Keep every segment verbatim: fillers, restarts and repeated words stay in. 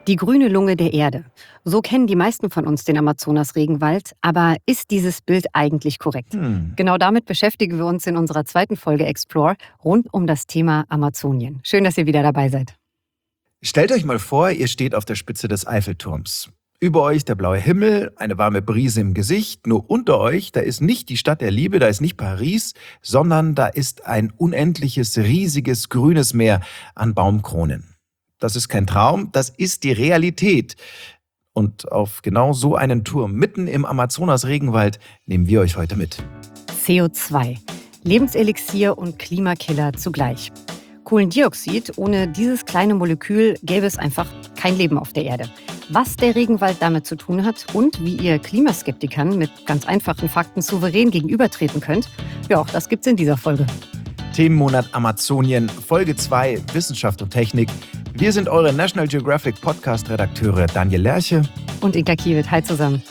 Die grüne Lunge der Erde. So kennen die meisten von uns den Amazonas-Regenwald. Aber ist dieses Bild eigentlich korrekt? Hm. Genau damit beschäftigen wir uns in unserer zweiten Folge Explore rund um das Thema Amazonien. Schön, dass ihr wieder dabei seid. Stellt euch mal vor, ihr steht auf der Spitze des Eiffelturms. Über euch der blaue Himmel, eine warme Brise im Gesicht. Nur unter euch, da ist nicht die Stadt der Liebe, da ist nicht Paris, sondern da ist ein unendliches, riesiges, grünes Meer an Baumkronen. Das ist kein Traum, das ist die Realität. Und auf genau so einen Turm mitten im Amazonas-Regenwald nehmen wir euch heute mit. C O zwei. Lebenselixier und Klimakiller zugleich. Kohlendioxid, ohne dieses kleine Molekül gäbe es einfach kein Leben auf der Erde. Was der Regenwald damit zu tun hat und wie ihr Klimaskeptikern mit ganz einfachen Fakten souverän gegenübertreten könnt, ja, auch das gibt's in dieser Folge. Themenmonat Amazonien, Folge zwei, Wissenschaft und Technik. Wir sind eure National Geographic Podcast-Redakteure Daniel Lerche und Inka Kiewit. Hi zusammen.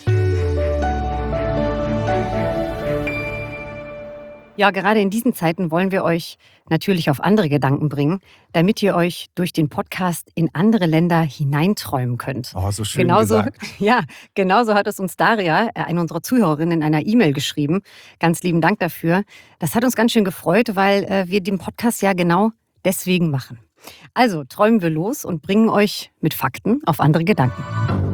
Ja, gerade in diesen Zeiten wollen wir euch natürlich auf andere Gedanken bringen, damit ihr euch durch den Podcast in andere Länder hineinträumen könnt. Oh, so schön genauso, gesagt. Ja, genauso hat es uns Daria, eine unserer Zuhörerinnen, in einer E-Mail geschrieben. Ganz lieben Dank dafür. Das hat uns ganz schön gefreut, weil äh, wir den Podcast ja genau deswegen machen. Also träumen wir los und bringen euch mit Fakten auf andere Gedanken.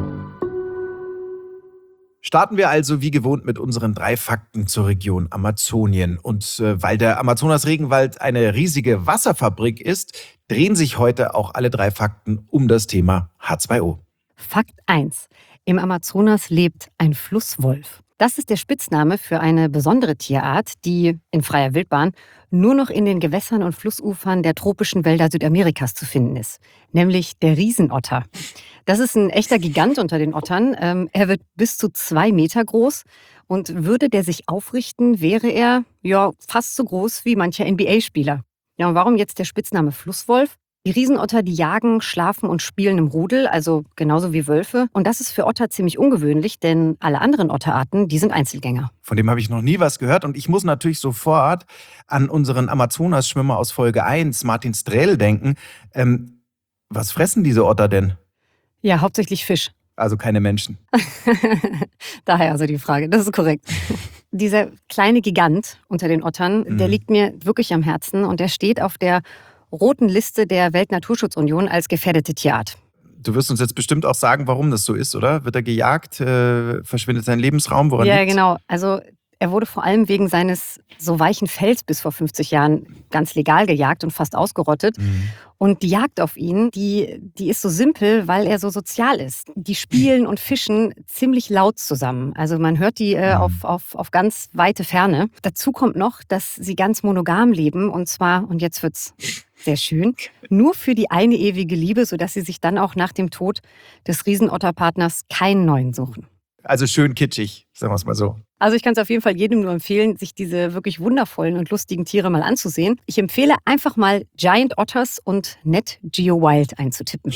Starten wir also wie gewohnt mit unseren drei Fakten zur Region Amazonien. Und äh, weil der Amazonas-Regenwald eine riesige Wasserfabrik ist, drehen sich heute auch alle drei Fakten um das Thema H zwei O. Fakt eins. Im Amazonas lebt ein Flusswolf. Das ist der Spitzname für eine besondere Tierart, die in freier Wildbahn nur noch in den Gewässern und Flussufern der tropischen Wälder Südamerikas zu finden ist, nämlich der Riesenotter. Das ist ein echter Gigant unter den Ottern. Ähm, er wird bis zu zwei Meter groß und würde der sich aufrichten, wäre er ja fast so groß wie mancher N B A-Spieler. Ja, und warum jetzt der Spitzname Flusswolf? Die Riesenotter, die jagen, schlafen und spielen im Rudel, also genauso wie Wölfe. Und das ist für Otter ziemlich ungewöhnlich, denn alle anderen Otterarten, die sind Einzelgänger. Von dem habe ich noch nie was gehört und ich muss natürlich sofort an unseren Amazonas-Schwimmer aus Folge eins, Martin Strel, denken. Ähm, was fressen diese Otter denn? Ja, hauptsächlich Fisch. Also keine Menschen. Daher also die Frage, das ist korrekt. Dieser kleine Gigant unter den Ottern, mhm. der liegt mir wirklich am Herzen und der steht auf der roten Liste der Weltnaturschutzunion als gefährdete Tierart. Du wirst uns jetzt bestimmt auch sagen, warum das so ist, oder? Wird er gejagt? Äh, verschwindet sein Lebensraum? Woran Ja, liegt's? genau. Also er wurde vor allem wegen seines so weichen Fells bis vor fünfzig Jahren ganz legal gejagt und fast ausgerottet. Mhm. Und die Jagd auf ihn, die, die ist so simpel, weil er so sozial ist. Die spielen und fischen ziemlich laut zusammen. Also man hört die äh, Mhm. auf, auf, auf ganz weite Ferne. Dazu kommt noch, dass sie ganz monogam leben. Und zwar, und jetzt wird's sehr schön, nur für die eine ewige Liebe, sodass sie sich dann auch nach dem Tod des Riesenotterpartners keinen neuen suchen. Also schön kitschig, sagen wir es mal so. Also ich kann es auf jeden Fall jedem nur empfehlen, sich diese wirklich wundervollen und lustigen Tiere mal anzusehen. Ich empfehle einfach mal Giant Otters und Net Geo Wild einzutippen.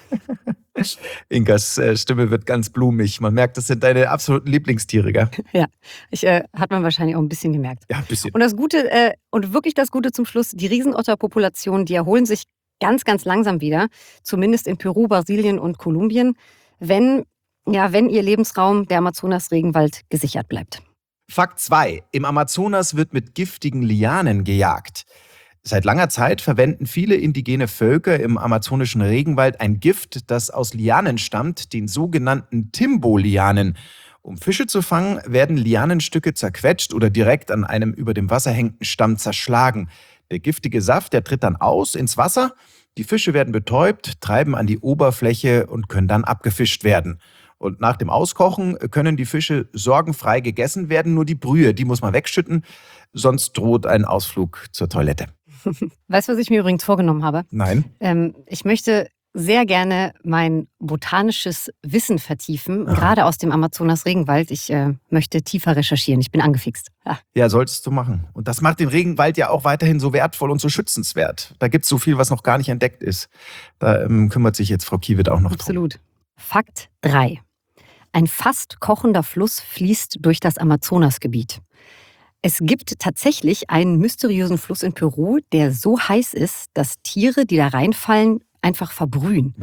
Inkas äh, Stimme wird ganz blumig. Man merkt, das sind deine absoluten Lieblingstiere, gell? Ja, ich, äh, hat man wahrscheinlich auch ein bisschen gemerkt. Ja, ein bisschen. Und das Gute, äh, und wirklich das Gute zum Schluss, die Riesenotterpopulationen, die erholen sich ganz, ganz langsam wieder. Zumindest in Peru, Brasilien und Kolumbien, wenn... Ja, wenn ihr Lebensraum, der Amazonas-Regenwald, gesichert bleibt. Fakt zwei. Im Amazonas wird mit giftigen Lianen gejagt. Seit langer Zeit verwenden viele indigene Völker im amazonischen Regenwald ein Gift, das aus Lianen stammt, den sogenannten Timbo-Lianen. Um Fische zu fangen, werden Lianenstücke zerquetscht oder direkt an einem über dem Wasser hängenden Stamm zerschlagen. Der giftige Saft, der tritt dann aus ins Wasser. Die Fische werden betäubt, treiben an die Oberfläche und können dann abgefischt werden. Und nach dem Auskochen können die Fische sorgenfrei gegessen werden. Nur die Brühe, die muss man wegschütten, sonst droht ein Ausflug zur Toilette. Weißt du, was ich mir übrigens vorgenommen habe? Nein. Ähm, ich möchte sehr gerne mein botanisches Wissen vertiefen, Aha. gerade aus dem Amazonas-Regenwald. Ich äh, möchte tiefer recherchieren. Ich bin angefixt. Ja. Ja, solltest du machen. Und das macht den Regenwald ja auch weiterhin so wertvoll und so schützenswert. Da gibt es so viel, was noch gar nicht entdeckt ist. Da ähm, kümmert sich jetzt Frau Kiewit auch noch drum. Absolut. Fakt drei. Ein fast kochender Fluss fließt durch das Amazonasgebiet. Es gibt tatsächlich einen mysteriösen Fluss in Peru, der so heiß ist, dass Tiere, die da reinfallen, einfach verbrühen. Boah.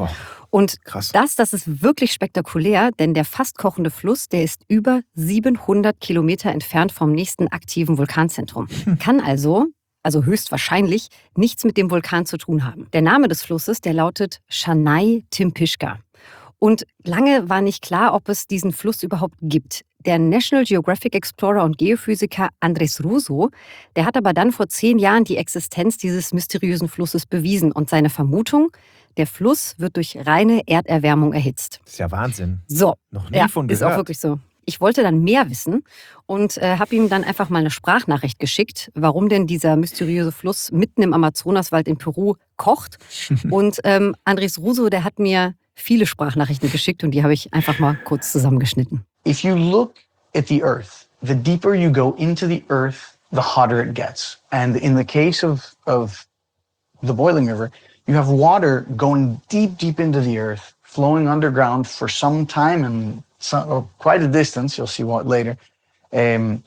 Und Krass. das, das ist wirklich spektakulär, denn der fast kochende Fluss, der ist über siebenhundert Kilometer entfernt vom nächsten aktiven Vulkanzentrum. Kann also, also höchstwahrscheinlich, nichts mit dem Vulkan zu tun haben. Der Name des Flusses, der lautet Shanai Timpishka. Und lange war nicht klar, ob es diesen Fluss überhaupt gibt. Der National Geographic Explorer und Geophysiker Andrés Russo, der hat aber dann vor zehn Jahren die Existenz dieses mysteriösen Flusses bewiesen. Und seine Vermutung, der Fluss wird durch reine Erderwärmung erhitzt. Das ist ja Wahnsinn. So, Noch nie ja, von ist gehört. auch wirklich so. Ich wollte dann mehr wissen und äh, habe ihm dann einfach mal eine Sprachnachricht geschickt, warum denn dieser mysteriöse Fluss mitten im Amazonaswald in Peru kocht. Und ähm, Andrés Russo, der hat mir viele Sprachnachrichten geschickt und die habe ich einfach mal kurz zusammengeschnitten. If you look at the Earth, the deeper you go into the Earth, the hotter it gets. And in the case of, of the Boiling River, you have water going deep, deep into the Earth, flowing underground for some time and some, oh, quite a distance, you'll see what later, um,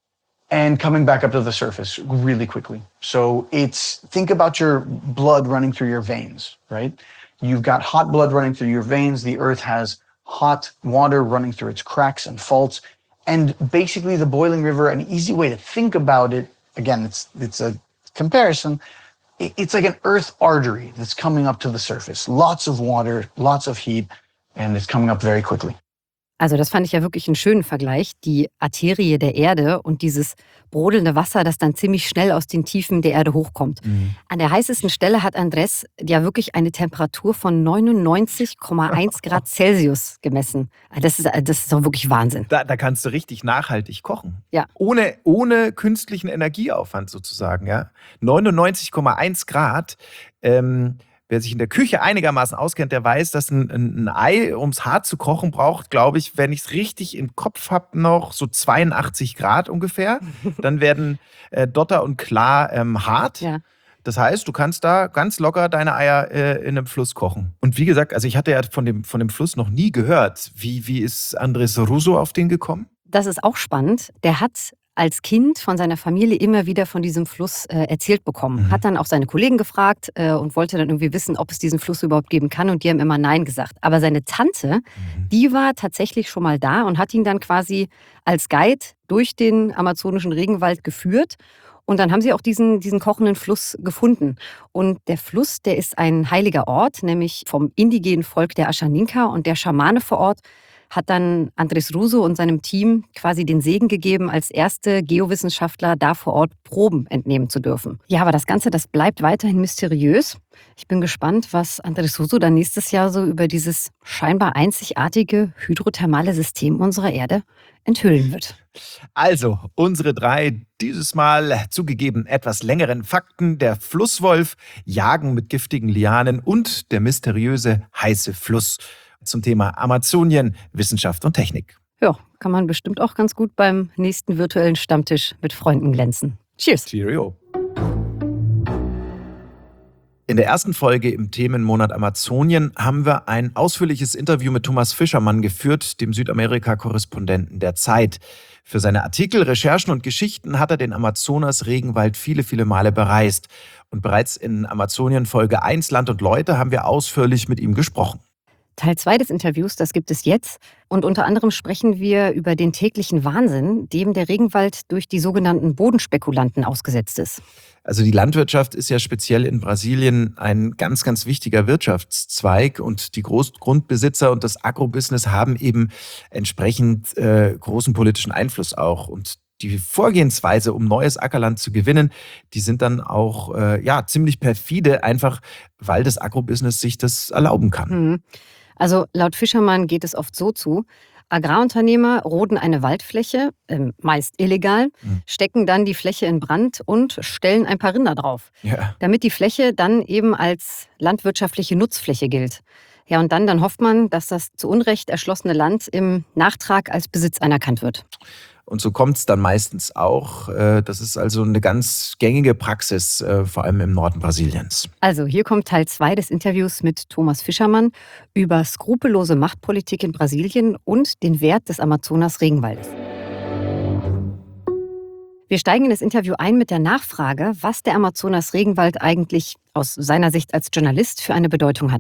and coming back up to the surface really quickly. So it's, think about your blood running through your veins, right? You've got hot blood running through your veins. The Earth has hot water running through its cracks and faults. And basically the Boiling River, an easy way to think about it, again, it's it's a comparison, it's like an earth artery that's coming up to the surface. Lots of water, lots of heat, and it's coming up very quickly. Also das fand ich ja wirklich einen schönen Vergleich, die Arterie der Erde und dieses brodelnde Wasser, das dann ziemlich schnell aus den Tiefen der Erde hochkommt. Mhm. An der heißesten Stelle hat Andrés ja wirklich eine Temperatur von neunundneunzig Komma eins Grad Celsius gemessen. Das ist, das ist doch wirklich Wahnsinn. Da, da kannst du richtig nachhaltig kochen. Ja. Ohne, ohne künstlichen Energieaufwand sozusagen. Ja? neunundneunzig Komma eins Grad. Ähm, wer sich in der Küche einigermaßen auskennt, der weiß, dass ein, ein Ei, um es hart zu kochen, braucht, glaube ich, wenn ich es richtig im Kopf habe, noch so zweiundachtzig Grad ungefähr. Dann werden äh, Dotter und Klar ähm, hart. Ja. Das heißt, du kannst da ganz locker deine Eier äh, in einem Fluss kochen. Und wie gesagt, also ich hatte ja von dem, von dem Fluss noch nie gehört. Wie, wie ist Andrés Russo auf den gekommen? Das ist auch spannend. Der hat als Kind von seiner Familie immer wieder von diesem Fluss äh, erzählt bekommen. Mhm. Hat dann auch seine Kollegen gefragt äh, und wollte dann irgendwie wissen, ob es diesen Fluss überhaupt geben kann. Und die haben immer Nein gesagt. Aber seine Tante, Mhm. die war tatsächlich schon mal da und hat ihn dann quasi als Guide durch den amazonischen Regenwald geführt. Und dann haben sie auch diesen, diesen kochenden Fluss gefunden. Und der Fluss, der ist ein heiliger Ort, nämlich vom indigenen Volk der Ashaninka. Und der Schamane vor Ort hat dann Andrés Russo und seinem Team quasi den Segen gegeben, als erste Geowissenschaftler da vor Ort Proben entnehmen zu dürfen. Ja, aber das Ganze, das bleibt weiterhin mysteriös. Ich bin gespannt, was Andrés Russo dann nächstes Jahr so über dieses scheinbar einzigartige hydrothermale System unserer Erde enthüllen wird. Also, unsere drei, dieses Mal zugegeben etwas längeren Fakten. Der Flusswolf, Jagen mit giftigen Lianen und der mysteriöse heiße Fluss. Zum Thema Amazonien, Wissenschaft und Technik. Ja, kann man bestimmt auch ganz gut beim nächsten virtuellen Stammtisch mit Freunden glänzen. Cheers! Cheerio. In der ersten Folge im Themenmonat Amazonien haben wir ein ausführliches Interview mit Thomas Fischermann geführt, dem Südamerika-Korrespondenten der Zeit. Für seine Artikel, Recherchen und Geschichten hat er den Amazonas-Regenwald viele, viele Male bereist. Und bereits in Amazonien Folge eins Land und Leute haben wir ausführlich mit ihm gesprochen. Teil zwei des Interviews, das gibt es jetzt. Und unter anderem sprechen wir über den täglichen Wahnsinn, dem der Regenwald durch die sogenannten Bodenspekulanten ausgesetzt ist. Also die Landwirtschaft ist ja speziell in Brasilien ein ganz, ganz wichtiger Wirtschaftszweig. Und die Großgrundbesitzer und das Agrobusiness haben eben entsprechend äh, großen politischen Einfluss auch. Und die Vorgehensweise, um neues Ackerland zu gewinnen, die sind dann auch äh, ja, ziemlich perfide, einfach weil das Agrobusiness sich das erlauben kann. Mhm. Also laut Fischermann geht es oft so zu: Agrarunternehmer roden eine Waldfläche, ähm, meist illegal, Mhm. stecken dann die Fläche in Brand und stellen ein paar Rinder drauf, Ja. damit die Fläche dann eben als landwirtschaftliche Nutzfläche gilt. Ja, und dann, dann hofft man, dass das zu Unrecht erschlossene Land im Nachtrag als Besitz anerkannt wird. Und so kommt es dann meistens auch. Äh, Das ist also eine ganz gängige Praxis, äh, vor allem im Norden Brasiliens. Also hier kommt Teil zwei des Interviews mit Thomas Fischermann über skrupellose Machtpolitik in Brasilien und den Wert des Amazonas-Regenwaldes. Wir steigen in das Interview ein mit der Nachfrage, was der Amazonas-Regenwald eigentlich aus seiner Sicht als Journalist für eine Bedeutung hat.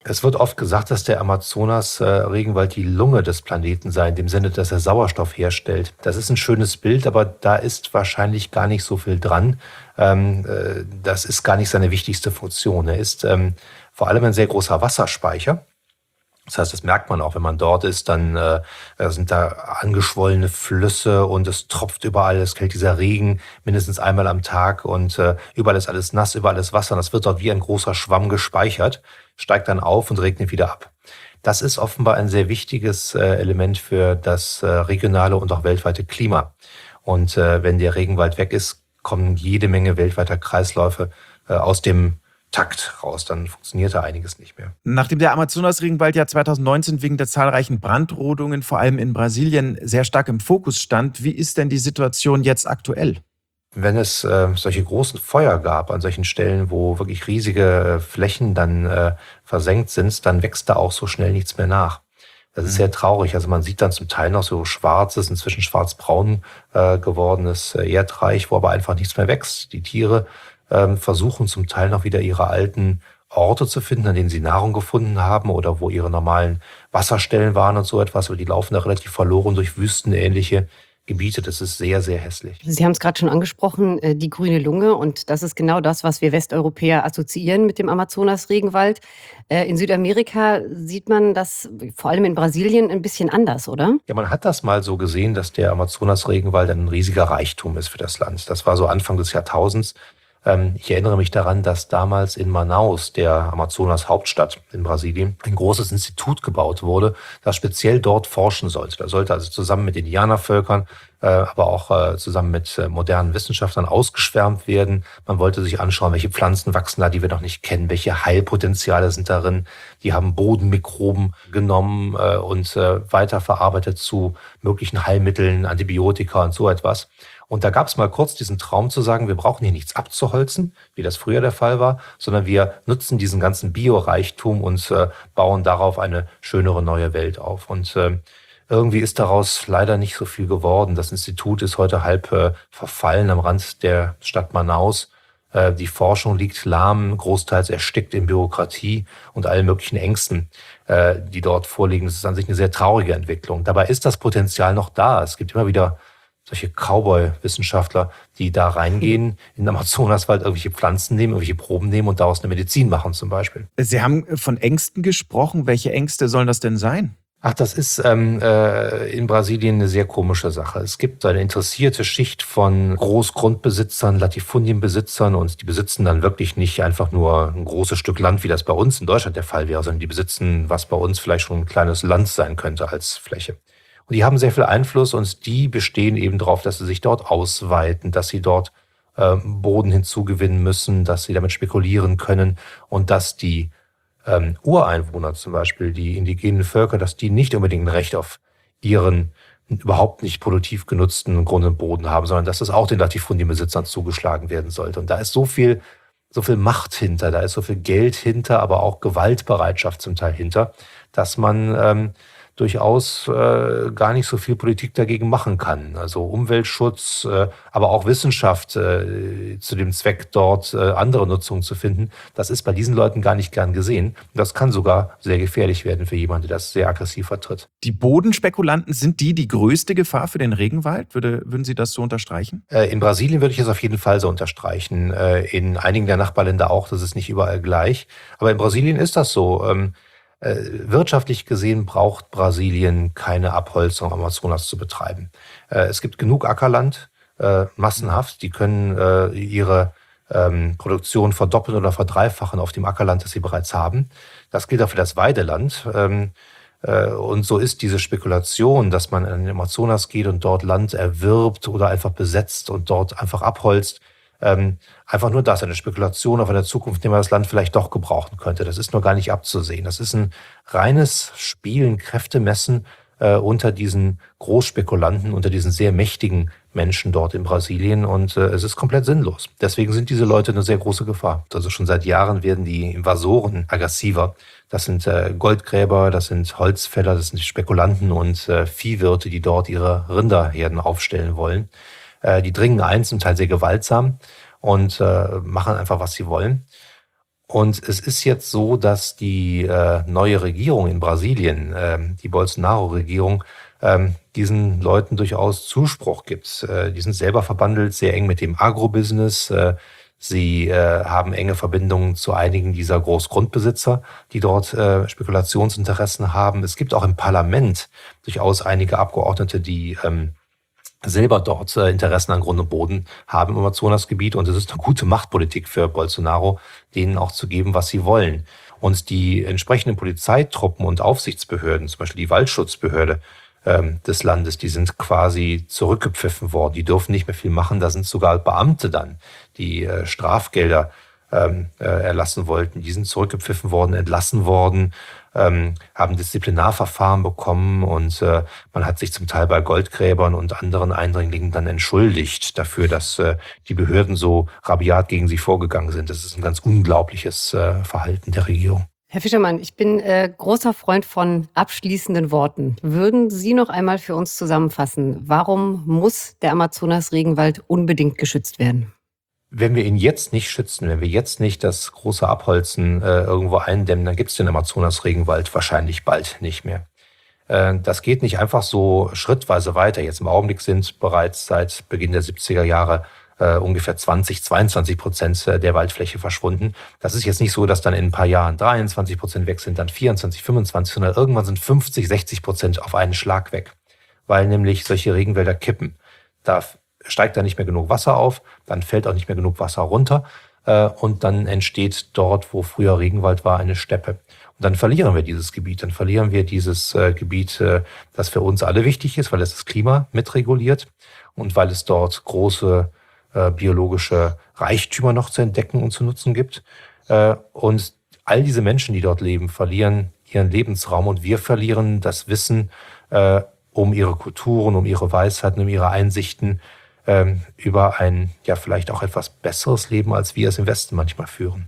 Es wird oft gesagt, dass der Amazonas-Regenwald die Lunge des Planeten sei, in dem Sinne, dass er Sauerstoff herstellt. Das ist ein schönes Bild, aber da ist wahrscheinlich gar nicht so viel dran. Ähm, äh, das ist gar nicht seine wichtigste Funktion. Er ist ähm, vor allem ein sehr großer Wasserspeicher. Das heißt, das merkt man auch, wenn man dort ist, dann äh, sind da angeschwollene Flüsse und es tropft überall, es fällt dieser Regen mindestens einmal am Tag und äh, überall ist alles nass, überall ist Wasser und das wird dort wie ein großer Schwamm gespeichert, steigt dann auf und regnet wieder ab. Das ist offenbar ein sehr wichtiges äh, Element für das äh, regionale und auch weltweite Klima. Und äh, wenn der Regenwald weg ist, kommen jede Menge weltweiter Kreisläufe äh, aus dem Takt raus, dann funktioniert da einiges nicht mehr. Nachdem der Amazonas-Regenwald ja zweitausendneunzehn wegen der zahlreichen Brandrodungen, vor allem in Brasilien, sehr stark im Fokus stand, wie ist denn die Situation jetzt aktuell? Wenn es äh, solche großen Feuer gab an solchen Stellen, wo wirklich riesige Flächen dann äh, versenkt sind, dann wächst da auch so schnell nichts mehr nach. Das ist sehr traurig. Also man sieht dann zum Teil noch so schwarzes, inzwischen schwarzbraun äh, gewordenes Erdreich, wo aber einfach nichts mehr wächst. Die Tiere ähm, versuchen zum Teil noch wieder ihre alten Orte zu finden, an denen sie Nahrung gefunden haben oder wo ihre normalen Wasserstellen waren und so etwas. Aber die laufen da relativ verloren durch wüstenähnliche Gebiete. Das ist sehr, sehr hässlich. Sie haben es gerade schon angesprochen, äh, die grüne Lunge. Und das ist genau das, was wir Westeuropäer assoziieren mit dem Amazonas-Regenwald. Äh, In Südamerika sieht man das vor allem in Brasilien ein bisschen anders, oder? Ja, man hat das mal so gesehen, dass der Amazonas-Regenwald ein riesiger Reichtum ist für das Land. Das war so Anfang des Jahrtausends. Ähm, Ich erinnere mich daran, dass damals in Manaus, der Amazonas-Hauptstadt in Brasilien, ein großes Institut gebaut wurde, das speziell dort forschen sollte. Da sollte also zusammen mit Indianervölkern, äh, aber auch äh, zusammen mit äh, modernen Wissenschaftlern ausgeschwärmt werden. Man wollte sich anschauen, welche Pflanzen wachsen da, die wir noch nicht kennen, welche Heilpotenziale sind darin. Die haben Bodenmikroben genommen äh, und äh, weiterverarbeitet zu möglichen Heilmitteln, Antibiotika und so etwas. Und da gab es mal kurz diesen Traum zu sagen, wir brauchen hier nichts abzuholzen, wie das früher der Fall war, sondern wir nutzen diesen ganzen Bioreichtum und äh, bauen darauf eine schönere neue Welt auf. Und äh, irgendwie ist daraus leider nicht so viel geworden. Das Institut ist heute halb äh, verfallen am Rand der Stadt Manaus. Äh, die Forschung liegt lahm, großteils erstickt in Bürokratie und allen möglichen Ängsten, äh, die dort vorliegen. Das ist an sich eine sehr traurige Entwicklung. Dabei ist das Potenzial noch da. Es gibt immer wieder solche Cowboy-Wissenschaftler, die da reingehen, in den Amazonaswald irgendwelche Pflanzen nehmen, irgendwelche Proben nehmen und daraus eine Medizin machen zum Beispiel. Sie haben von Ängsten gesprochen. Welche Ängste sollen das denn sein? Ach, das ist ähm, äh, in Brasilien eine sehr komische Sache. Es gibt eine interessierte Schicht von Großgrundbesitzern, Latifundienbesitzern und die besitzen dann wirklich nicht einfach nur ein großes Stück Land, wie das bei uns in Deutschland der Fall wäre, sondern die besitzen, was bei uns vielleicht schon ein kleines Land sein könnte als Fläche. Und die haben sehr viel Einfluss und die bestehen eben darauf, dass sie sich dort ausweiten, dass sie dort äh, Boden hinzugewinnen müssen, dass sie damit spekulieren können und dass die ähm, Ureinwohner zum Beispiel, die indigenen Völker, dass die nicht unbedingt ein Recht auf ihren überhaupt nicht produktiv genutzten Grund und Boden haben, sondern dass das auch den Latifundienbesitzern zugeschlagen werden sollte. Und da ist so viel, so viel Macht hinter, da ist so viel Geld hinter, aber auch Gewaltbereitschaft zum Teil hinter, dass man ähm, durchaus äh, gar nicht so viel Politik dagegen machen kann. Also Umweltschutz, äh, aber auch Wissenschaft äh, zu dem Zweck, dort äh, andere Nutzungen zu finden, das ist bei diesen Leuten gar nicht gern gesehen. Das kann sogar sehr gefährlich werden für jemanden, der das sehr aggressiv vertritt. Die Bodenspekulanten, sind die die größte Gefahr für den Regenwald? Würde, würden Sie das so unterstreichen? Äh, in Brasilien würde ich es auf jeden Fall so unterstreichen. Äh, in einigen der Nachbarländer auch, das ist nicht überall gleich. Aber in Brasilien ist das so. Ähm, Äh, wirtschaftlich gesehen braucht Brasilien keine Abholzung am Amazonas zu betreiben. Äh, es gibt genug Ackerland, äh, massenhaft. Die können äh, ihre ähm, Produktion verdoppeln oder verdreifachen auf dem Ackerland, das sie bereits haben. Das gilt auch für das Weideland. Ähm, äh, und so ist diese Spekulation, dass man in den Amazonas geht und dort Land erwirbt oder einfach besetzt und dort einfach abholzt, Ähm, einfach nur das, eine Spekulation auf eine Zukunft, in der man das Land vielleicht doch gebrauchen könnte. Das ist nur gar nicht abzusehen. Das ist ein reines Spielen, Kräftemessen äh, unter diesen Großspekulanten, unter diesen sehr mächtigen Menschen dort in Brasilien und äh, es ist komplett sinnlos. Deswegen sind diese Leute eine sehr große Gefahr. Also schon seit Jahren werden die Invasoren aggressiver. Das sind äh, Goldgräber, das sind Holzfäller, das sind Spekulanten und äh, Viehwirte, die dort ihre Rinderherden aufstellen wollen. Die dringen ein, zum Teil sehr gewaltsam und äh, machen einfach, was sie wollen. Und es ist jetzt so, dass die äh, neue Regierung in Brasilien, ähm, die Bolsonaro-Regierung, ähm, diesen Leuten durchaus Zuspruch gibt. Äh, die sind selber verbandelt sehr eng mit dem Agrobusiness. Äh, sie äh, haben enge Verbindungen zu einigen dieser Großgrundbesitzer, die dort äh, Spekulationsinteressen haben. Es gibt auch im Parlament durchaus einige Abgeordnete, die ähm, selber dort äh, Interessen an Grund und Boden haben im Amazonasgebiet. Und es ist eine gute Machtpolitik für Bolsonaro, denen auch zu geben, was sie wollen. Und die entsprechenden Polizeitruppen und Aufsichtsbehörden, zum Beispiel die Waldschutzbehörde ähm, des Landes, die sind quasi zurückgepfiffen worden. Die dürfen nicht mehr viel machen. Da sind sogar Beamte dann, die äh, Strafgelder ähm, äh, erlassen wollten. Die sind zurückgepfiffen worden, entlassen worden, ähm, haben Disziplinarverfahren bekommen und äh, man hat sich zum Teil bei Goldgräbern und anderen Eindringlingen dann entschuldigt dafür, dass äh, die Behörden so rabiat gegen sie vorgegangen sind. Das ist ein ganz unglaubliches äh, Verhalten der Regierung. Herr Fischermann, ich bin äh, großer Freund von abschließenden Worten. Würden Sie noch einmal für uns zusammenfassen, warum muss der Amazonas-Regenwald unbedingt geschützt werden? Wenn wir ihn jetzt nicht schützen, wenn wir jetzt nicht das große Abholzen äh, irgendwo eindämmen, dann gibt es den Amazonas-Regenwald wahrscheinlich bald nicht mehr. Äh, das geht nicht einfach so schrittweise weiter. Jetzt im Augenblick sind bereits seit Beginn der siebziger Jahre äh, ungefähr zwanzig, zweiundzwanzig Prozent der Waldfläche verschwunden. Das ist jetzt nicht so, dass dann in ein paar Jahren dreiundzwanzig Prozent weg sind, dann vierundzwanzig, fünfundzwanzig, sondern irgendwann sind fünfzig, sechzig Prozent auf einen Schlag weg, weil nämlich solche Regenwälder kippen. Da steigt da nicht mehr genug Wasser auf, dann fällt auch nicht mehr genug Wasser runter äh, und dann entsteht dort, wo früher Regenwald war, eine Steppe. Und dann verlieren wir dieses Gebiet, dann verlieren wir dieses äh, Gebiet, äh, das für uns alle wichtig ist, weil es das Klima mitreguliert und weil es dort große äh, biologische Reichtümer noch zu entdecken und zu nutzen gibt. Äh, und all diese Menschen, die dort leben, verlieren ihren Lebensraum und wir verlieren das Wissen äh, um ihre Kulturen, um ihre Weisheiten, um ihre Einsichten, ähm, über ein ja vielleicht auch etwas besseres Leben, als wir es im Westen manchmal führen.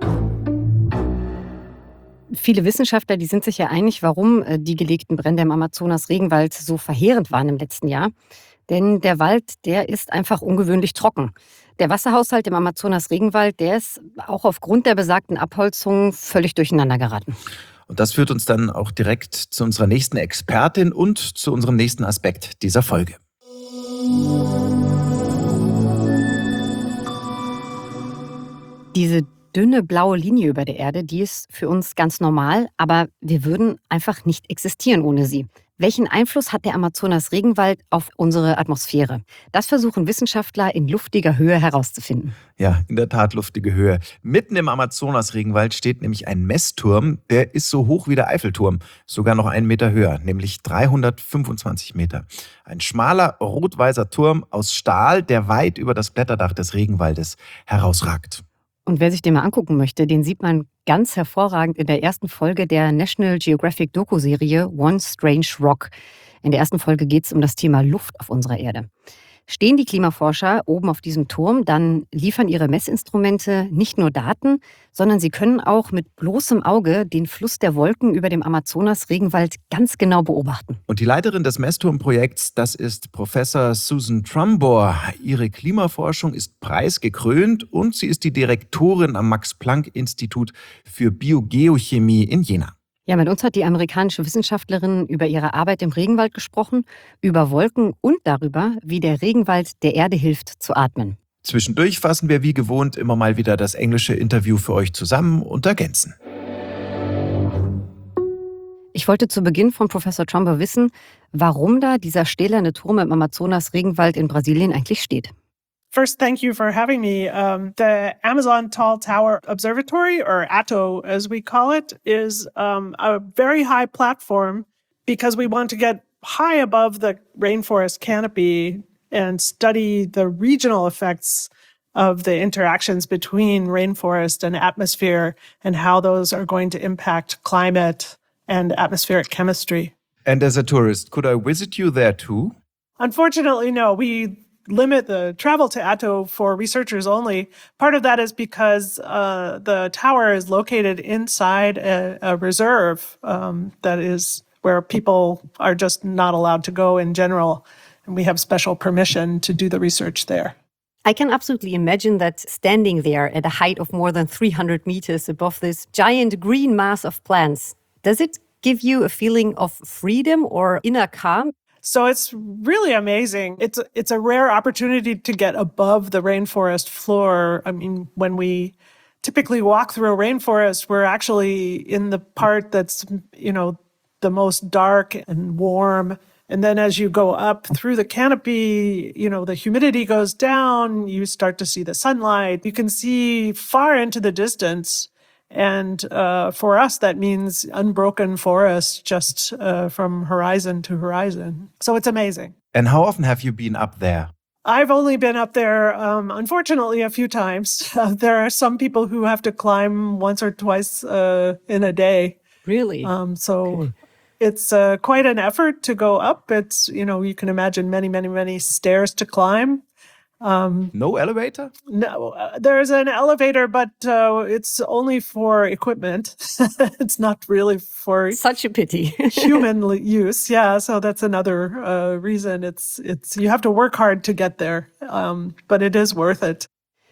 Viele Wissenschaftler, die sind sich ja einig, warum äh, die gelegten Brände im Amazonas-Regenwald so verheerend waren im letzten Jahr. Denn der Wald, der ist einfach ungewöhnlich trocken. Der Wasserhaushalt im Amazonas-Regenwald, der ist auch aufgrund der besagten Abholzung völlig durcheinander geraten. Und das führt uns dann auch direkt zu unserer nächsten Expertin und zu unserem nächsten Aspekt dieser Folge. Diese dünne blaue Linie über der Erde, die ist für uns ganz normal, aber wir würden einfach nicht existieren ohne sie. Welchen Einfluss hat der Amazonas-Regenwald auf unsere Atmosphäre? Das versuchen Wissenschaftler in luftiger Höhe herauszufinden. Ja, in der Tat luftige Höhe. Mitten im Amazonas-Regenwald steht nämlich ein Messturm, der ist so hoch wie der Eiffelturm, sogar noch einen Meter höher, nämlich dreihundertfünfundzwanzig Meter. Ein schmaler, rot-weißer Turm aus Stahl, der weit über das Blätterdach des Regenwaldes herausragt. Und wer sich den mal angucken möchte, den sieht man ganz hervorragend in der ersten Folge der National Geographic Doku-Serie One Strange Rock. In der ersten Folge geht es um das Thema Luft auf unserer Erde. Stehen die Klimaforscher oben auf diesem Turm, dann liefern ihre Messinstrumente nicht nur Daten, sondern sie können auch mit bloßem Auge den Fluss der Wolken über dem Amazonas-Regenwald ganz genau beobachten. Und die Leiterin des Messturmprojekts, das ist Professor Susan Trumbore. Ihre Klimaforschung ist preisgekrönt und sie ist die Direktorin am Max-Planck-Institut für Biogeochemie in Jena. Ja, mit uns hat die amerikanische Wissenschaftlerin über ihre Arbeit im Regenwald gesprochen, über Wolken und darüber, wie der Regenwald der Erde hilft zu atmen. Zwischendurch fassen wir wie gewohnt immer mal wieder das englische Interview für euch zusammen und ergänzen. Ich wollte zu Beginn von Professor Trumbore wissen, warum da dieser stählerne Turm im Amazonas-Regenwald in Brasilien eigentlich steht. First, thank you for having me. Um, the Amazon Tall Tower Observatory, or A T O as we call it, is um, a very high platform because we want to get high above the rainforest canopy and study the regional effects of the interactions between rainforest and atmosphere and how those are going to impact climate and atmospheric chemistry. And as a tourist, could I visit you there too? Unfortunately, no. We limit the travel to A T O for researchers only. Part of that is because uh, the tower is located inside a, a reserve um, that is where people are just not allowed to go in general. And we have special permission to do the research there. I can absolutely imagine that standing there at a height of more than three hundred meters above this giant green mass of plants. Does it give you a feeling of freedom or inner calm? So it's really amazing. It's it's a rare opportunity to get above the rainforest floor. I mean, when we typically walk through a rainforest, we're actually in the part that's, you know, the most dark and warm. And then as you go up through the canopy, you know, the humidity goes down, you start to see the sunlight. You can see far into the distance. And uh, for us, that means unbroken forest just uh, from horizon to horizon. So it's amazing. And how often have you been up there? I've only been up there, um, unfortunately, a few times. Uh, there are some people who have to climb once or twice uh, in a day. Really? Um, so Cool. it's uh, quite an effort to go up. It's, you know, you can imagine many, many, many stairs to climb. Um, No elevator? no, uh, there's an elevator, but uh, it's only for equipment. It's not really for Such a pity. human li- use. Yeah, so that's another uh, reason. It's it's you have to work hard to get there, um, but it is worth it.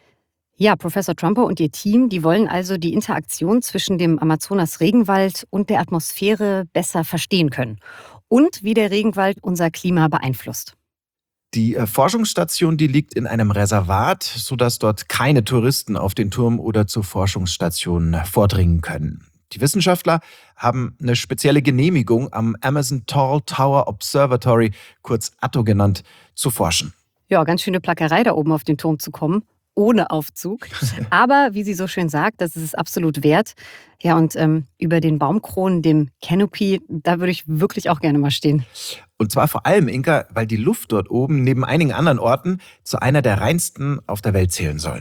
Ja, Professor Trumbo und ihr Team, die wollen also die Interaktion zwischen dem Amazonas-Regenwald und der Atmosphäre besser verstehen können und wie der Regenwald unser Klima beeinflusst. Die äh, Forschungsstation, die liegt in einem Reservat, sodass dort keine Touristen auf den Turm oder zur Forschungsstation vordringen können. Die Wissenschaftler haben eine spezielle Genehmigung am Amazon Tall Tower Observatory, kurz A T O genannt, zu forschen. Ja, ganz schöne Plackerei, da oben auf den Turm zu kommen, ohne Aufzug. Aber wie sie so schön sagt, das ist es absolut wert. Ja, und ähm, über den Baumkronen, dem Canopy, da würde ich wirklich auch gerne mal stehen. Und zwar vor allem, Inka, weil die Luft dort oben neben einigen anderen Orten zu einer der reinsten auf der Welt zählen soll.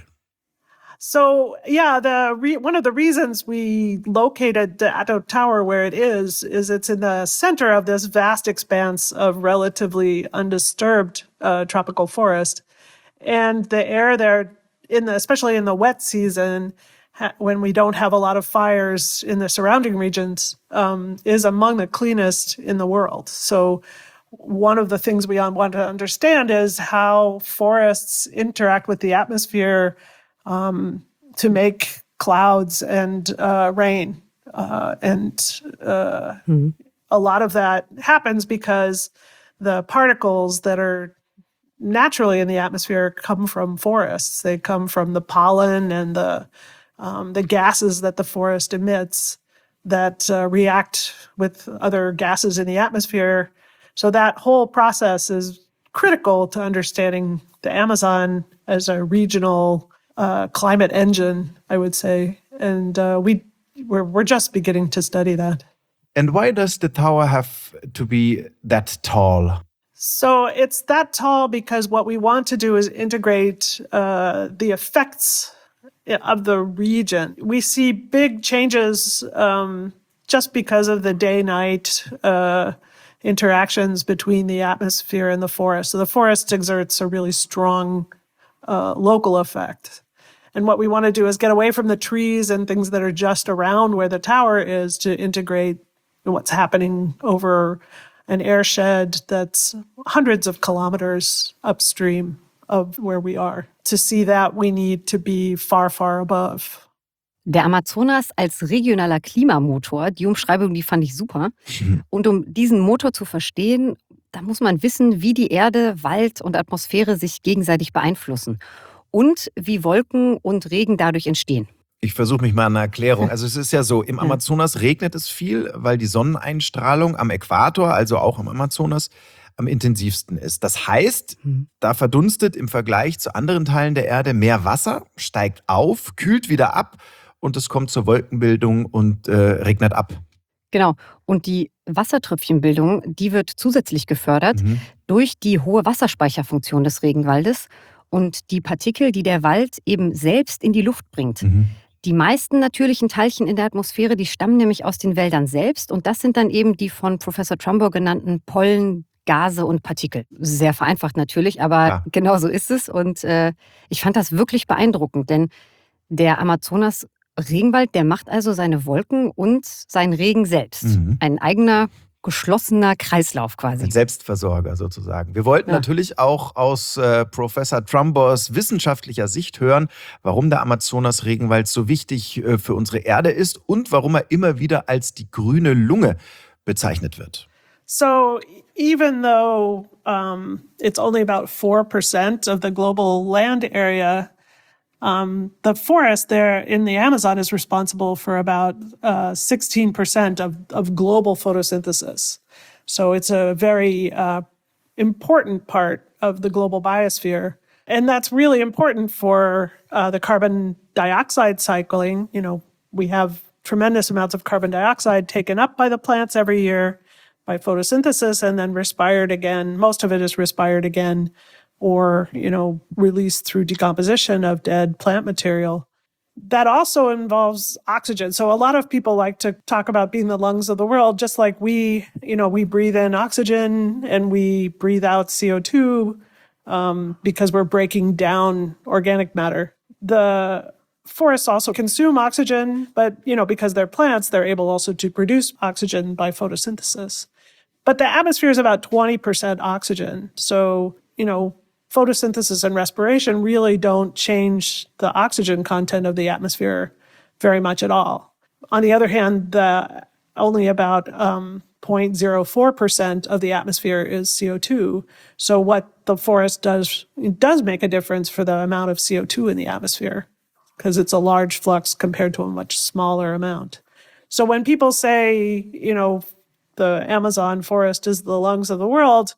So yeah, the re- one of the reasons we located the Atto Tower where it is is it's in the center of this vast expanse of relatively undisturbed uh, tropical forest, and the air there, in the, especially in the wet season, ha- when we don't have a lot of fires in the surrounding regions, um, is among the cleanest in the world. So one of the things we want to understand is how forests interact with the atmosphere um, to make clouds and uh, rain. Uh, and uh, Mhm. a lot of that happens because the particles that are naturally in the atmosphere come from forests. They come from the pollen and the um, the gases that the forest emits that uh, react with other gases in the atmosphere. So that whole process is critical to understanding the Amazon as a regional uh, climate engine, I would say. And uh, we we're we're just beginning to study that. And why does the tower have to be that tall? So it's that tall because what we want to do is integrate uh, the effects of the region. We see big changes um, just because of the day-night uh, interactions between the atmosphere and the forest. So the forest exerts a really strong uh, local effect. And what we want to do is get away from the trees and things that are just around where the tower is to integrate what's happening over an airshed that's hundreds of kilometers upstream of where we are. To see that, we need to be far, far above. Der Amazonas als regionaler Klimamotor, die Umschreibung, die fand ich super. Und um diesen Motor zu verstehen, da muss man wissen, wie die Erde, Wald und Atmosphäre sich gegenseitig beeinflussen und wie Wolken und Regen dadurch entstehen. Ich versuche mich mal an einer Erklärung. Also es ist ja so, im Amazonas regnet es viel, weil die Sonneneinstrahlung am Äquator, also auch im Amazonas, am intensivsten ist. Das heißt, da verdunstet im Vergleich zu anderen Teilen der Erde mehr Wasser, steigt auf, kühlt wieder ab und es kommt zur Wolkenbildung und äh, regnet ab. Genau. Und die Wassertröpfchenbildung, die wird zusätzlich gefördert Mhm. durch die hohe Wasserspeicherfunktion des Regenwaldes und die Partikel, die der Wald eben selbst in die Luft bringt. Mhm. Die meisten natürlichen Teilchen in der Atmosphäre, die stammen nämlich aus den Wäldern selbst und das sind dann eben die von Professor Trumbo genannten Pollen, Gase und Partikel. Sehr vereinfacht natürlich, aber Ja. genau so ist es und äh, ich fand das wirklich beeindruckend, denn der Amazonas Regenwald, der macht also seine Wolken und seinen Regen selbst. Mhm. Ein eigener geschlossener Kreislauf Ein quasi. Selbstversorger sozusagen. Wir wollten Ja. natürlich auch aus äh, Professor Trumbors wissenschaftlicher Sicht hören, warum der Amazonas-Regenwald so wichtig äh, für unsere Erde ist und warum er immer wieder als die grüne Lunge bezeichnet wird. So even though um, it's only about four percent of the global land area, um, the forest there in the Amazon is responsible for about uh, sixteen percent of, of global photosynthesis. So it's a very uh, important part of the global biosphere. And that's really important for uh, the carbon dioxide cycling. You know, we have tremendous amounts of carbon dioxide taken up by the plants every year by photosynthesis and then respired again. Most of it is respired again or, you know, released through decomposition of dead plant material. That also involves oxygen. So a lot of people like to talk about being the lungs of the world, just like we, you know, we breathe in oxygen and we breathe out C O two um, because we're breaking down organic matter. The forests also consume oxygen, but, you know, because they're plants, they're able also to produce oxygen by photosynthesis. But the atmosphere is about twenty percent oxygen. So, you know, photosynthesis and respiration really don't change the oxygen content of the atmosphere very much at all. On the other hand, the, only about um, zero point zero four percent of the atmosphere is C O two. So what the forest does, it does make a difference for the amount of C O two in the atmosphere because it's a large flux compared to a much smaller amount. So when people say, you know, the Amazon forest is the lungs of the world,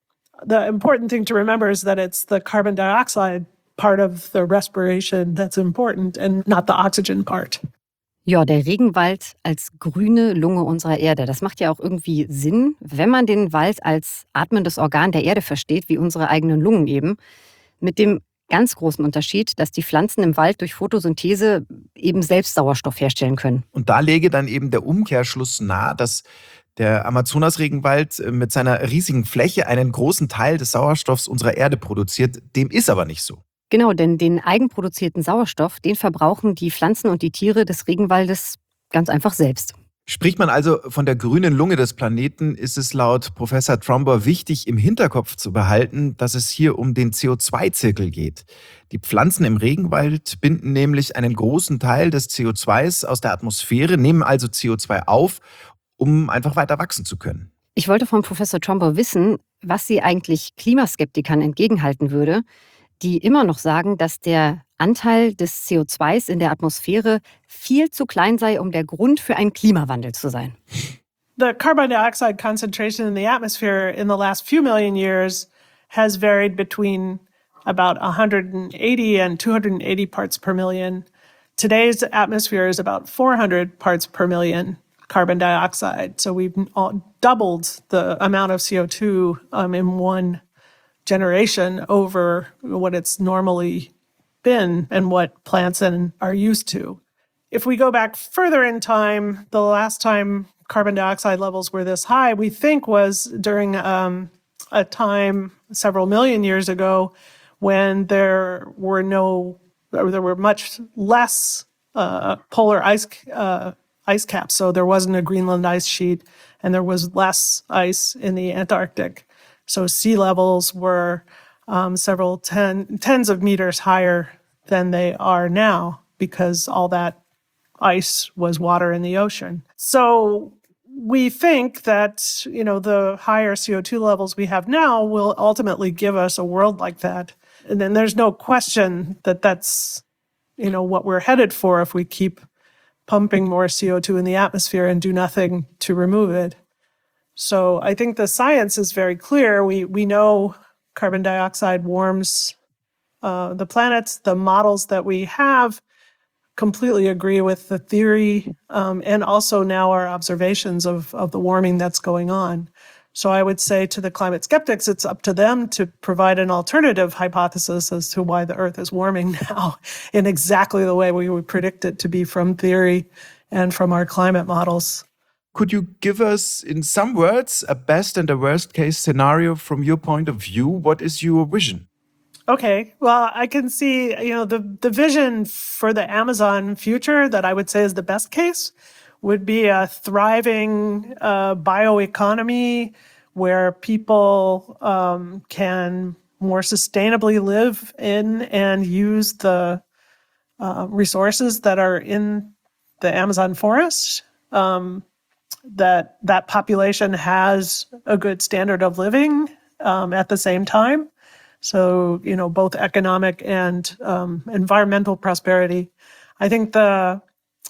the important thing to remember is that it's the carbon dioxide part of the respiration that's important and not the oxygen part. Ja, der Regenwald als grüne Lunge unserer Erde. Das macht ja auch irgendwie Sinn, wenn man den Wald als atmendes Organ der Erde versteht, wie unsere eigenen Lungen eben. Mit dem ganz großen Unterschied, dass die Pflanzen im Wald durch Photosynthese eben selbst Sauerstoff herstellen können. Und da läge dann eben der Umkehrschluss nahe, dass der Amazonas-Regenwald mit seiner riesigen Fläche einen großen Teil des Sauerstoffs unserer Erde produziert. Dem ist aber nicht so. Genau, denn den eigenproduzierten Sauerstoff, den verbrauchen die Pflanzen und die Tiere des Regenwaldes ganz einfach selbst. Spricht man also von der grünen Lunge des Planeten, ist es laut Professor Trumbor wichtig, im Hinterkopf zu behalten, dass es hier um den C O zwei Zirkel geht. Die Pflanzen im Regenwald binden nämlich einen großen Teil des C O zwei aus der Atmosphäre, nehmen also C O zwei auf, um einfach weiter wachsen zu können. Ich wollte von Professor Trumbor wissen, was sie eigentlich Klimaskeptikern entgegenhalten würde, die immer noch sagen, dass der Anteil des C O zwei in der Atmosphäre viel zu klein sei, um der Grund für einen Klimawandel zu sein. The carbon dioxide concentration in the atmosphere in the last few million years has varied between about one hundred eighty and two hundred eighty parts per million. Today's atmosphere is about four hundred parts per million carbon dioxide. So we've doubled the amount of C O two um, in one generation over what it's normally been and what plants and are used to. If we go back further in time, the last time carbon dioxide levels were this high, we think was during um, a time several million years ago when there were no, or there were much less uh, polar ice uh, ice caps. So there wasn't a Greenland ice sheet and there was less ice in the Antarctic. So sea levels were um, several ten, tens of meters higher than they are now because all that ice was water in the ocean. So we think that, you know, the higher C O two levels we have now will ultimately give us a world like that. And then there's no question that that's, you know, what we're headed for if we keep pumping more C O two in the atmosphere and do nothing to remove it. So I think the science is very clear. We we know carbon dioxide warms uh, the planet. The models that we have completely agree with the theory um, and also now our observations of, of the warming that's going on. So I would say to the climate skeptics, it's up to them to provide an alternative hypothesis as to why the Earth is warming now in exactly the way we would predict it to be from theory and from our climate models. Could you give us, in some words, a best and a worst case scenario from your point of view? What is your vision? Okay, well, I can see, you know, the, the vision for the Amazon future that I would say is the best case would be a thriving uh, bioeconomy where people um, can more sustainably live in and use the uh, resources that are in the Amazon forest. Um, that that population has a good standard of living um, at the same time. So, you know, both economic and um, environmental prosperity. I think the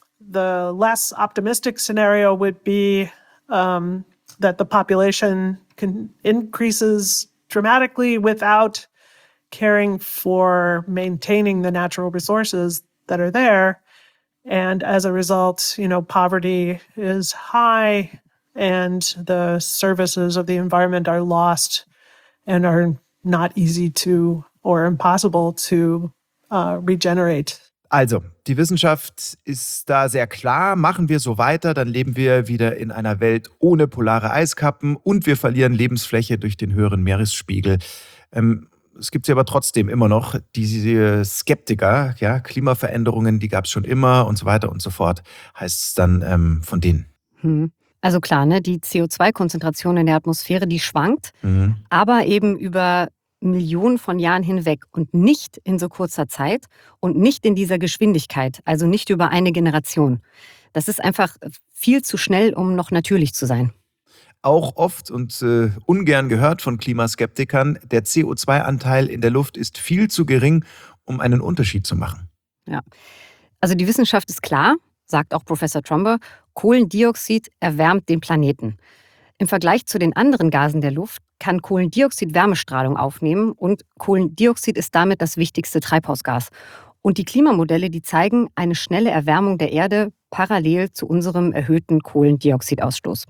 the less optimistic scenario would be um, that the population can increases dramatically without caring for maintaining the natural resources that are there. And as a result, you know, poverty is high and the services of the environment are lost and are not easy to or impossible to uh, regenerate. Also, die Wissenschaft ist da sehr klar. Machen wir so weiter, dann leben wir wieder in einer Welt ohne polare Eiskappen und wir verlieren Lebensfläche durch den höheren Meeresspiegel. Ähm, Es gibt sie aber trotzdem immer noch, diese Skeptiker, ja, Klimaveränderungen, die gab es schon immer und so weiter und so fort, heißt es dann ähm, von denen. Hm. Also klar, ne, die C O zwei Konzentration in der Atmosphäre, die schwankt, Mhm. aber eben über Millionen von Jahren hinweg und nicht in so kurzer Zeit und nicht in dieser Geschwindigkeit, also nicht über eine Generation. Das ist einfach viel zu schnell, um noch natürlich zu sein. Auch oft und äh, ungern gehört von Klimaskeptikern, der C O zwei Anteil in der Luft ist viel zu gering, um einen Unterschied zu machen. Ja. Also die Wissenschaft ist klar, sagt auch Professor Tromber, Kohlendioxid erwärmt den Planeten. Im Vergleich zu den anderen Gasen der Luft kann Kohlendioxid Wärmestrahlung aufnehmen und Kohlendioxid ist damit das wichtigste Treibhausgas. Und die Klimamodelle, die zeigen eine schnelle Erwärmung der Erde parallel zu unserem erhöhten Kohlendioxidausstoß.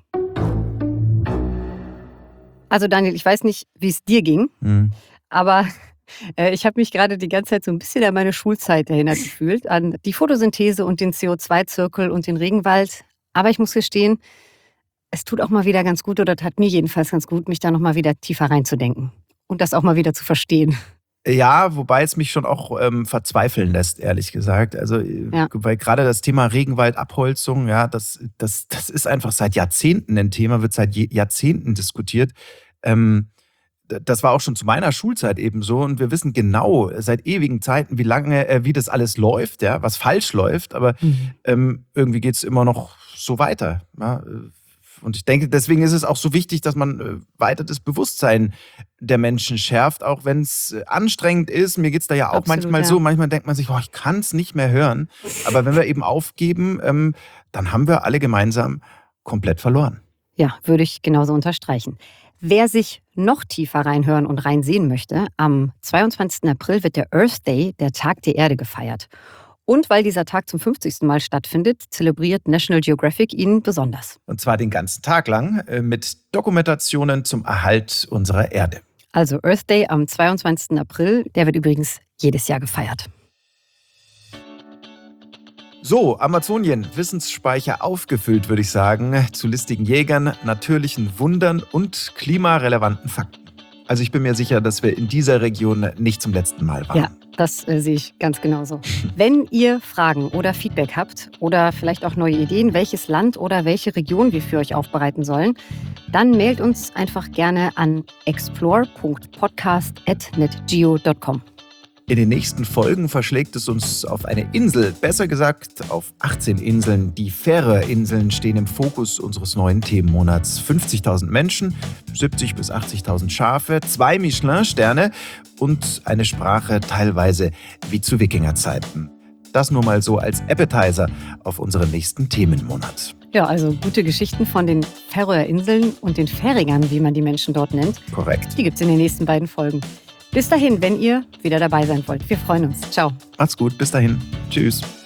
Also Daniel, ich weiß nicht, wie es dir ging, Mhm. aber äh, ich habe mich gerade die ganze Zeit so ein bisschen an meine Schulzeit erinnert gefühlt, an die Photosynthese und den C O zwei Zirkel und den Regenwald. Aber ich muss gestehen, es tut auch mal wieder ganz gut, oder tat mir jedenfalls ganz gut, mich da noch mal wieder tiefer reinzudenken und das auch mal wieder zu verstehen. Ja, wobei es mich schon auch ähm, verzweifeln lässt, ehrlich gesagt. Also, äh, Ja. weil gerade das Thema Regenwaldabholzung, ja, das, das, das ist einfach seit Jahrzehnten ein Thema, wird seit Je- Jahrzehnten diskutiert. Ähm, d- das war auch schon zu meiner Schulzeit eben so und wir wissen genau seit ewigen Zeiten, wie lange, äh, wie das alles läuft, ja, was falsch läuft, aber ähm, irgendwie geht es immer noch so weiter. Ja? Und ich denke, deswegen ist es auch so wichtig, dass man äh, weiter das Bewusstsein der Menschen schärft, auch wenn es äh, anstrengend ist. Mir geht es da ja auch Absolut, manchmal ja. so. Manchmal denkt man sich, oh, ich kann es nicht mehr hören. Aber wenn wir eben aufgeben, ähm, dann haben wir alle gemeinsam komplett verloren. Ja, würde ich genauso unterstreichen. Wer sich noch tiefer reinhören und reinsehen möchte, am zweiundzwanzigsten April wird der Earth Day, der Tag der Erde, gefeiert. Und weil dieser Tag zum fünfzigsten Mal stattfindet, zelebriert National Geographic ihn besonders. Und zwar den ganzen Tag lang äh, mit Dokumentationen zum Erhalt unserer Erde. Also Earth Day am zweiundzwanzigsten April, der wird übrigens jedes Jahr gefeiert. So, Amazonien, Wissensspeicher aufgefüllt, würde ich sagen, zu listigen Jägern, natürlichen Wundern und klimarelevanten Fakten. Also ich bin mir sicher, dass wir in dieser Region nicht zum letzten Mal waren. Ja, das äh, sehe ich ganz genauso. Wenn ihr Fragen oder Feedback habt oder vielleicht auch neue Ideen, welches Land oder welche Region wir für euch aufbereiten sollen, dann mailt uns einfach gerne an explore punkt podcast at netgeo punkt com. In den nächsten Folgen verschlägt es uns auf eine Insel, besser gesagt auf achtzehn Inseln. Die Färöerinseln stehen im Fokus unseres neuen Themenmonats. fünfzigtausend Menschen, siebzigtausend bis achtzigtausend Schafe, zwei Michelin-Sterne und eine Sprache teilweise wie zu Wikingerzeiten. Das nur mal so als Appetizer auf unseren nächsten Themenmonat. Ja, also gute Geschichten von den Färöerinseln und den Färigern, wie man die Menschen dort nennt. Korrekt. Die gibt es in den nächsten beiden Folgen. Bis dahin, wenn ihr wieder dabei sein wollt. Wir freuen uns. Ciao. Macht's gut, bis dahin. Tschüss.